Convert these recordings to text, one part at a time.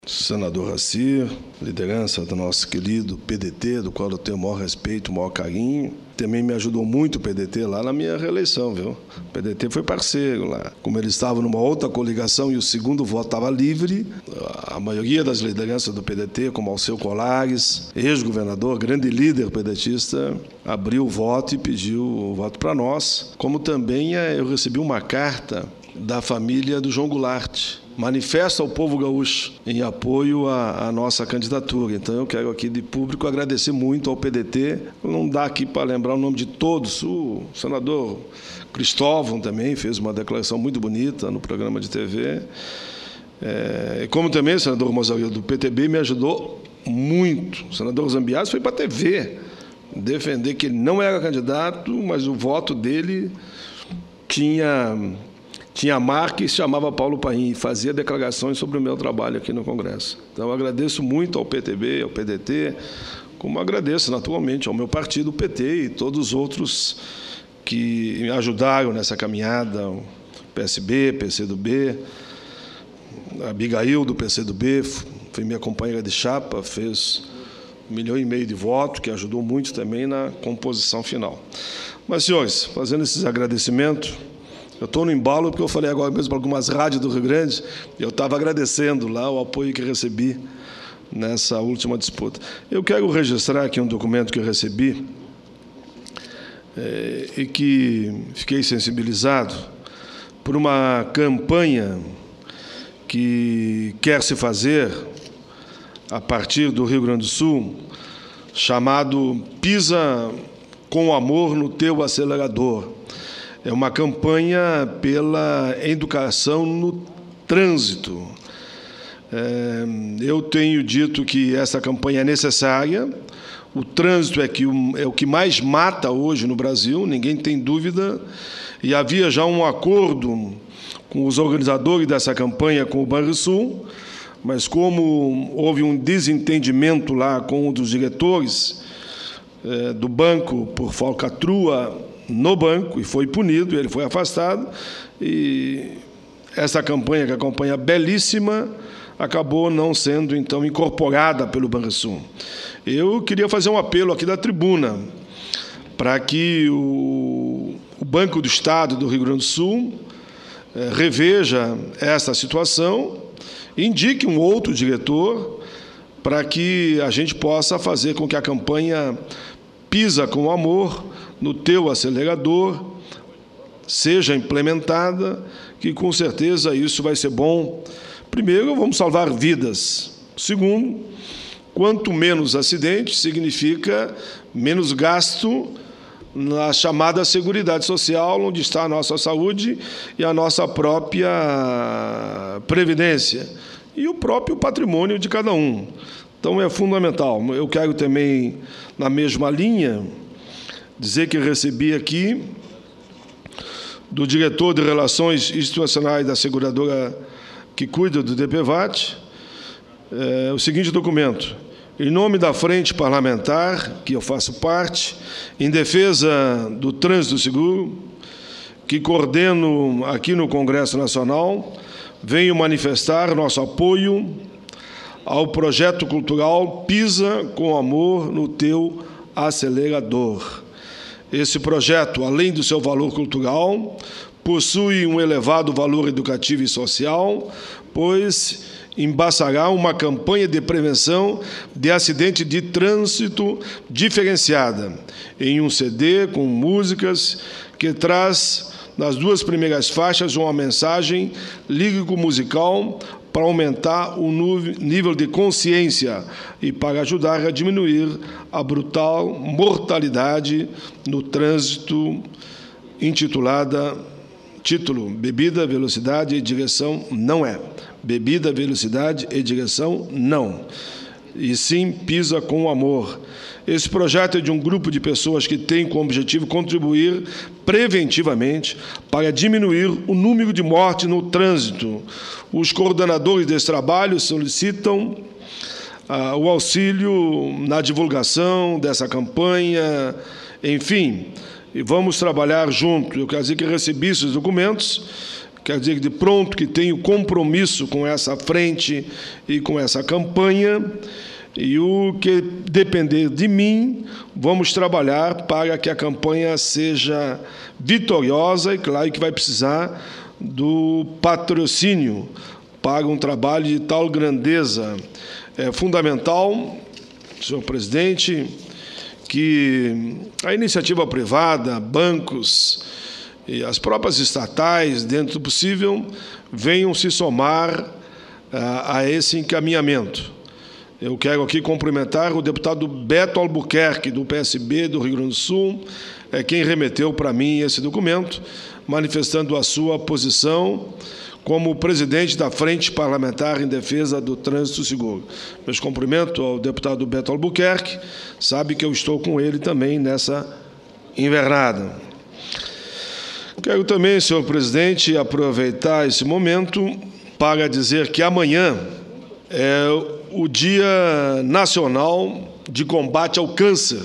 Senador Raci, liderança do nosso querido PDT, do qual eu tenho o maior respeito, o maior carinho. Também me ajudou muito o PDT lá na minha reeleição, viu? O PDT foi parceiro lá. Como ele estava numa outra coligação e o segundo voto estava livre, a maioria das lideranças do PDT, como Alceu Colares, ex-governador, grande líder pedetista, abriu o voto e pediu o voto para nós. Como também eu recebi uma carta da família do João Goulart, manifesta ao povo gaúcho em apoio à nossa candidatura. Então eu quero aqui de público agradecer muito ao PDT. Não dá aqui para lembrar o nome de todos. O senador Cristóvão também fez uma declaração muito bonita no programa de TV. Como também o senador Mozaria do PTB me ajudou muito. O senador Zambiase foi para a TV defender que ele não era candidato, mas o voto dele tinha marca e se chamava Paulo Paim e fazia declarações sobre o meu trabalho aqui no Congresso. Então, eu agradeço muito ao PTB, ao PDT, como agradeço naturalmente ao meu partido, o PT, e todos os outros que me ajudaram nessa caminhada, o PSB, PCdoB, a Abigail do PCdoB, foi minha companheira de chapa, fez 1,5 milhão de votos, que ajudou muito também na composição final. Mas, senhores, fazendo esses agradecimentos, eu estou no embalo porque eu falei agora mesmo para algumas rádios do Rio Grande e eu estava agradecendo lá o apoio que recebi nessa última disputa. Eu quero registrar aqui um documento que eu recebi e que fiquei sensibilizado por uma campanha que quer se fazer a partir do Rio Grande do Sul, chamado Pisa com Amor no Teu Acelerador. É uma campanha pela educação no trânsito. Eu tenho dito que essa campanha é necessária. O trânsito é o que mais mata hoje no Brasil, ninguém tem dúvida. E havia já um acordo com os organizadores dessa campanha, com o Banrisul, mas como houve um desentendimento lá com um dos diretores do banco por falcatrua no banco, e foi punido, ele foi afastado, e essa campanha, que é uma campanha belíssima, acabou não sendo, então, incorporada pelo Banrisul. Eu queria fazer um apelo aqui da tribuna para que o Banco do Estado do Rio Grande do Sul reveja essa situação, indique um outro diretor para que a gente possa fazer com que a campanha Pisa com Amor no Teu Acelerador seja implementada, que com certeza isso vai ser bom. Primeiro, vamos salvar vidas. Segundo, quanto menos acidentes, significa menos gasto na chamada Seguridade Social, onde está a nossa saúde e a nossa própria previdência, e o próprio patrimônio de cada um. Então, é fundamental. Eu quero também, na mesma linha, dizer que recebi aqui do diretor de Relações Institucionais da seguradora que cuida do DPVAT o seguinte documento: em nome da Frente Parlamentar, que eu faço parte, em defesa do trânsito seguro, que coordeno aqui no Congresso Nacional, venho manifestar nosso apoio ao projeto cultural Pisa com Amor no Teu Acelerador. Esse projeto, além do seu valor cultural, possui um elevado valor educativo e social, pois embaçará uma campanha de prevenção de acidente de trânsito diferenciada, em um CD com músicas que traz, nas 2 primeiras faixas, uma mensagem lírico-musical para aumentar o nível de consciência e para ajudar a diminuir a brutal mortalidade no trânsito, título: Bebida, Velocidade e Direção não é. Bebida, Velocidade e Direção não. E sim, Pisa com Amor. Esse projeto é de um grupo de pessoas que tem como objetivo contribuir preventivamente para diminuir o número de mortes no trânsito. Os coordenadores desse trabalho solicitam o auxílio na divulgação dessa campanha, enfim, e vamos trabalhar junto. Eu quero dizer que recebi esses documentos, quer dizer de pronto que tenho compromisso com essa frente e com essa campanha, e o que depender de mim, vamos trabalhar para que a campanha seja vitoriosa, e claro que vai precisar do patrocínio para um trabalho de tal grandeza. É fundamental, senhor presidente, que a iniciativa privada, bancos e as próprias estatais, dentro do possível, venham se somar a esse encaminhamento. Eu quero aqui cumprimentar o deputado Beto Albuquerque, do PSB do Rio Grande do Sul, quem remeteu para mim esse documento, manifestando a sua posição como presidente da Frente Parlamentar em Defesa do Trânsito Seguro. Meus cumprimentos ao deputado Beto Albuquerque, sabe que eu estou com ele também nessa invernada. Quero também, senhor presidente, aproveitar esse momento para dizer que amanhã é o Dia Nacional de Combate ao Câncer,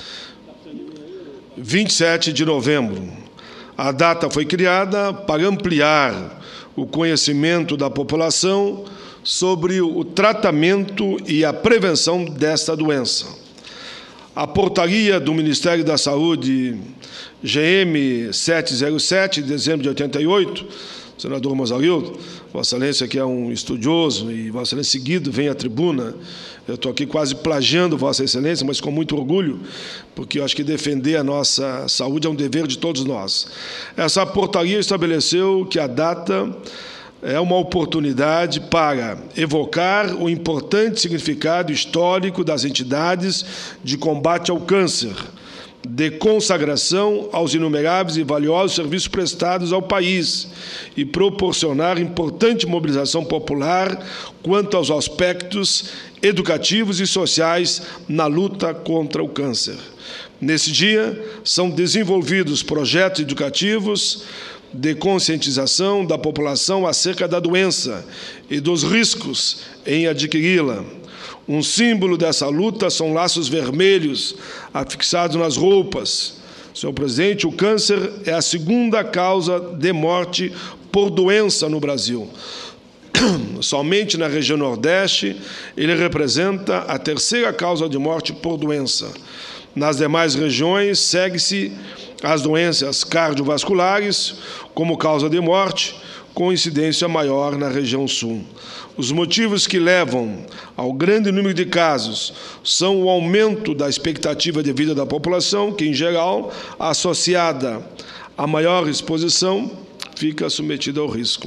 27 de novembro. A data foi criada para ampliar o conhecimento da população sobre o tratamento e a prevenção desta doença. A portaria do Ministério da Saúde, GM 707, de dezembro de 88, senador Mozarildo, Vossa Excelência, que é um estudioso, e Vossa Excelência seguido vem à tribuna, eu estou aqui quase plagiando Vossa Excelência, mas com muito orgulho, porque eu acho que defender a nossa saúde é um dever de todos nós. Essa portaria estabeleceu que a data é uma oportunidade para evocar o importante significado histórico das entidades de combate ao câncer, de consagração aos inumeráveis e valiosos serviços prestados ao país e proporcionar importante mobilização popular quanto aos aspectos educativos e sociais na luta contra o câncer. Nesse dia, são desenvolvidos projetos educativos de conscientização da população acerca da doença e dos riscos em adquiri-la. Um símbolo dessa luta são laços vermelhos afixados nas roupas. Senhor presidente, o câncer é a segunda causa de morte por doença no Brasil. Somente na região Nordeste, ele representa a terceira causa de morte por doença. Nas demais regiões, segue-se as doenças cardiovasculares como causa de morte, com incidência maior na região Sul. Os motivos que levam ao grande número de casos são o aumento da expectativa de vida da população, que, em geral, associada à maior exposição, fica submetida ao risco.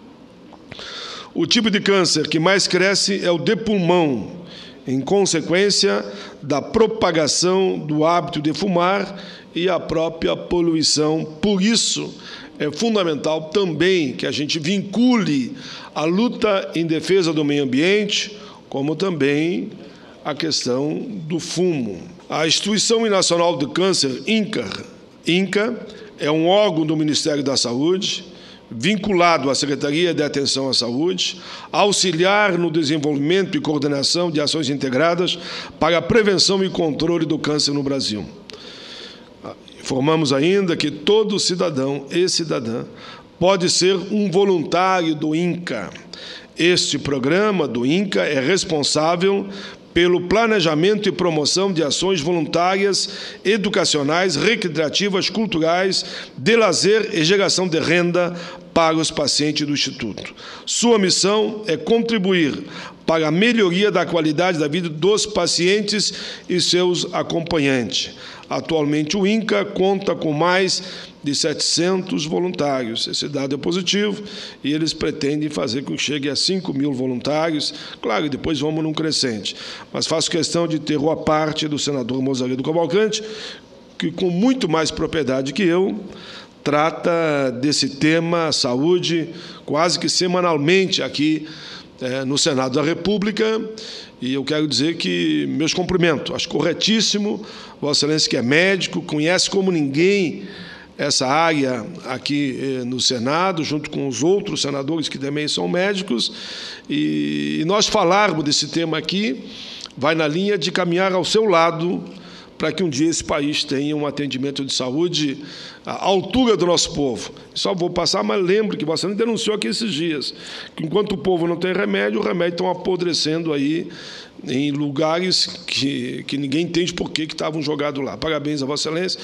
O tipo de câncer que mais cresce é o de pulmão, em consequência da propagação do hábito de fumar e a própria poluição. Por isso, é fundamental também que a gente vincule a luta em defesa do meio ambiente, como também a questão do fumo. A Instituição Nacional do Câncer, INCA, é um órgão do Ministério da Saúde, vinculado à Secretaria de Atenção à Saúde, auxiliar no desenvolvimento e coordenação de ações integradas para a prevenção e controle do câncer no Brasil. Informamos ainda que todo cidadão e cidadã pode ser um voluntário do INCA. Este programa do INCA é responsável pelo planejamento e promoção de ações voluntárias, educacionais, recreativas, culturais, de lazer e geração de renda para os pacientes do Instituto. Sua missão é contribuir para a melhoria da qualidade da vida dos pacientes e seus acompanhantes. Atualmente, o INCA conta com mais de 700 voluntários. Esse dado é positivo e eles pretendem fazer com que chegue a 5.000 voluntários. Claro, depois vamos num crescente. Mas faço questão de ter a parte do senador Mozarildo Cavalcante, que, com muito mais propriedade que eu, trata desse tema saúde quase que semanalmente aqui no Senado da República, e eu quero dizer que meus cumprimentos. Acho corretíssimo, Vossa Excelência, que é médico, conhece como ninguém essa área aqui no Senado, junto com os outros senadores que também são médicos, e nós falarmos desse tema aqui vai na linha de caminhar ao seu lado para que um dia esse país tenha um atendimento de saúde à altura do nosso povo. Só vou passar, mas lembro que você denunciou aqui esses dias, que enquanto o povo não tem remédio, o remédio estão apodrecendo aí em lugares que ninguém entende por que estavam jogados lá. Parabéns a Vossa Excelência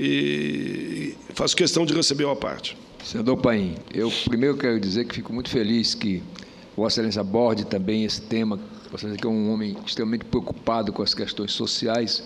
e faço questão de receber a parte. Senador Paim, eu primeiro quero dizer que fico muito feliz que Vossa Excelência aborde também esse tema. Vossa Excelência que é um homem extremamente preocupado com as questões sociais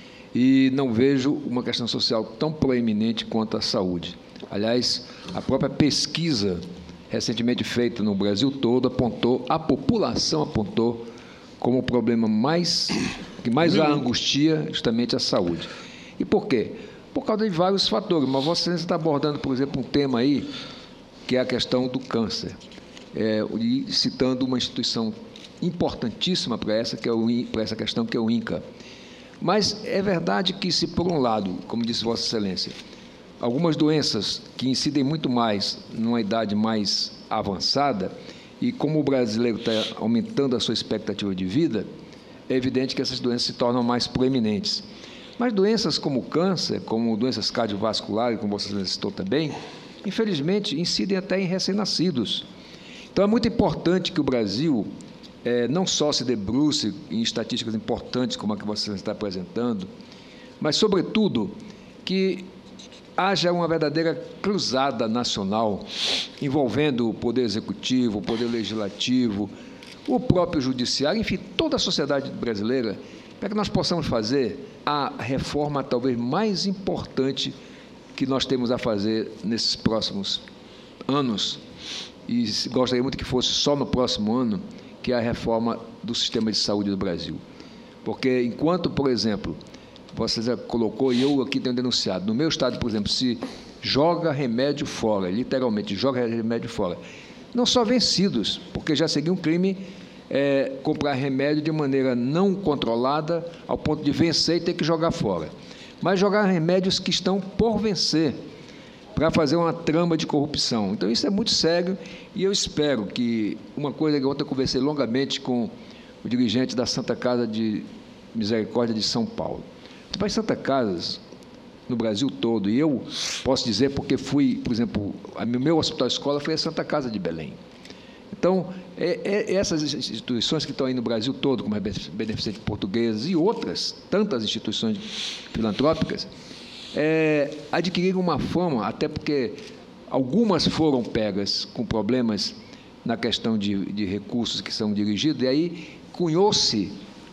e não vejo uma questão social tão proeminente quanto a saúde. Aliás, a própria pesquisa recentemente feita no Brasil todo apontou, a população apontou como o problema que mais a angustia justamente a saúde. E por quê? Por causa de vários fatores, mas Vossa Excelência está abordando, por exemplo, um tema aí, que é a questão do câncer, e citando uma instituição importantíssima para essa questão, que é o INCA. Mas é verdade que se, por um lado, como disse Vossa Excelência, algumas doenças que incidem muito mais numa idade mais avançada, e como o brasileiro está aumentando a sua expectativa de vida, é evidente que essas doenças se tornam mais proeminentes. Mas doenças como o câncer, como doenças cardiovasculares, como você citou também, infelizmente, incidem até em recém-nascidos. Então, é muito importante que o Brasil não só se debruce em estatísticas importantes, como a que você está apresentando, mas, sobretudo, que haja uma verdadeira cruzada nacional envolvendo o Poder Executivo, o Poder Legislativo, o próprio Judiciário, enfim, toda a sociedade brasileira, para que nós possamos fazer a reforma talvez mais importante que nós temos a fazer nesses próximos anos, e gostaria muito que fosse só no próximo ano, que é a reforma do sistema de saúde do Brasil. Porque enquanto, por exemplo, você já colocou, e eu aqui tenho denunciado, no meu estado, por exemplo, se joga remédio fora, literalmente joga remédio fora, não só vencidos, porque já seria um crime comprar remédio de maneira não controlada, ao ponto de vencer e ter que jogar fora, mas jogar remédios que estão por vencer, para fazer uma trama de corrupção. Então, isso é muito sério e eu espero que uma coisa que ontem eu conversei longamente com o dirigente da Santa Casa de Misericórdia de São Paulo. Mas Santa Casas, no Brasil todo, e eu posso dizer porque fui, por exemplo, o meu hospital-escola foi a Santa Casa de Belém. Então, essas instituições que estão aí no Brasil todo, como a Beneficente Portuguesa e outras, tantas instituições filantrópicas, adquiriram uma fama, até porque algumas foram pegas com problemas na questão de recursos que são dirigidos, e aí cunhou-se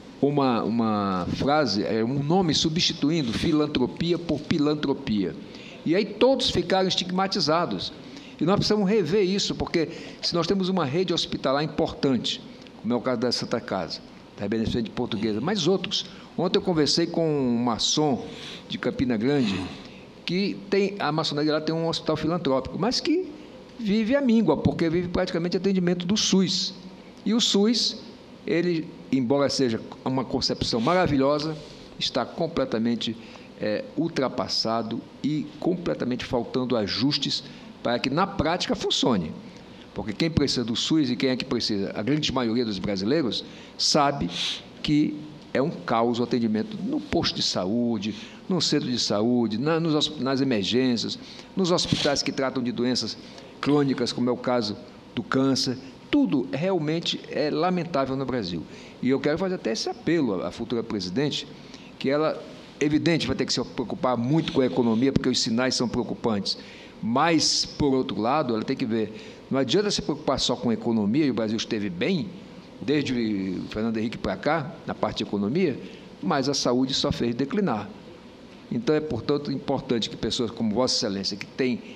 uma frase, um nome substituindo filantropia por pilantropia. E aí todos ficaram estigmatizados. E nós precisamos rever isso, porque se nós temos uma rede hospitalar importante, como é o caso da Santa Casa, da Beneficente Portuguesa, mas outros. Ontem eu conversei com um maçom de Campina Grande, que a maçonaria lá tem um hospital filantrópico, mas que vive à míngua, porque vive praticamente atendimento do SUS. E o SUS, ele, embora seja uma concepção maravilhosa, está completamente ultrapassado e completamente faltando ajustes para que na prática funcione. Porque quem precisa do SUS e quem é que precisa, a grande maioria dos brasileiros, sabe que é um caos o atendimento no posto de saúde, no centro de saúde, nas emergências, nos hospitais que tratam de doenças crônicas, como é o caso do câncer. Tudo realmente é lamentável no Brasil. E eu quero fazer até esse apelo à futura presidente, que ela, evidente, vai ter que se preocupar muito com a economia, porque os sinais são preocupantes. Mas, por outro lado, ela tem que ver, não adianta se preocupar só com a economia, e o Brasil esteve bem, desde o Fernando Henrique para cá, na parte de economia, mas a saúde só fez declinar. Então, é, portanto, importante que pessoas como Vossa Excelência, que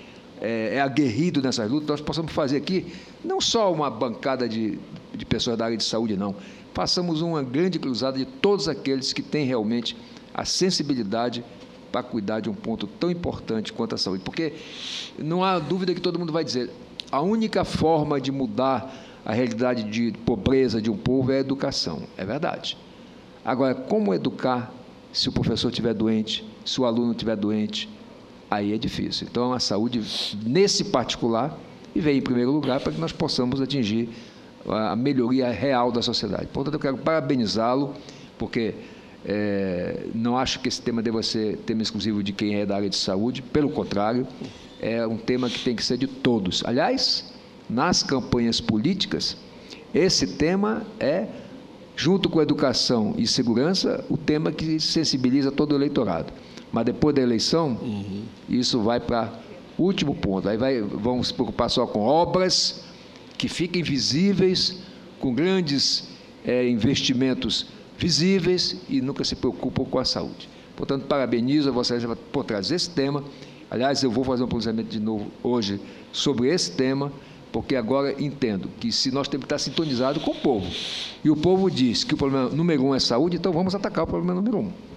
é aguerrido nessas lutas, nós possamos fazer aqui, não só uma bancada de pessoas da área de saúde, não, façamos uma grande cruzada de todos aqueles que têm realmente a sensibilidade para cuidar de um ponto tão importante quanto a saúde. Porque não há dúvida que todo mundo vai dizer, a única forma de mudar a realidade de pobreza de um povo é a educação. É verdade. Agora, como educar se o professor estiver doente, se o aluno estiver doente? Aí é difícil. Então, a saúde, nesse particular, vem em primeiro lugar para que nós possamos atingir a melhoria real da sociedade. Portanto, eu quero parabenizá-lo, porque Não acho que esse tema deva ser tema exclusivo de quem é da área de saúde, pelo contrário, é um tema que tem que ser de todos. Aliás, nas campanhas políticas, esse tema é, junto com educação e segurança, o tema que sensibiliza todo o eleitorado. Mas depois da eleição, isso vai para o último ponto. Aí vamos se preocupar só com obras que fiquem visíveis, com grandes investimentos visíveis e nunca se preocupam com a saúde. Portanto, parabenizo a Vossa Excelência por trazer esse tema. Aliás, eu vou fazer um pronunciamento de novo hoje sobre esse tema, porque agora entendo que se nós temos que estar sintonizados com o povo, e o povo diz que o problema número 1 é saúde, então vamos atacar o problema número 1.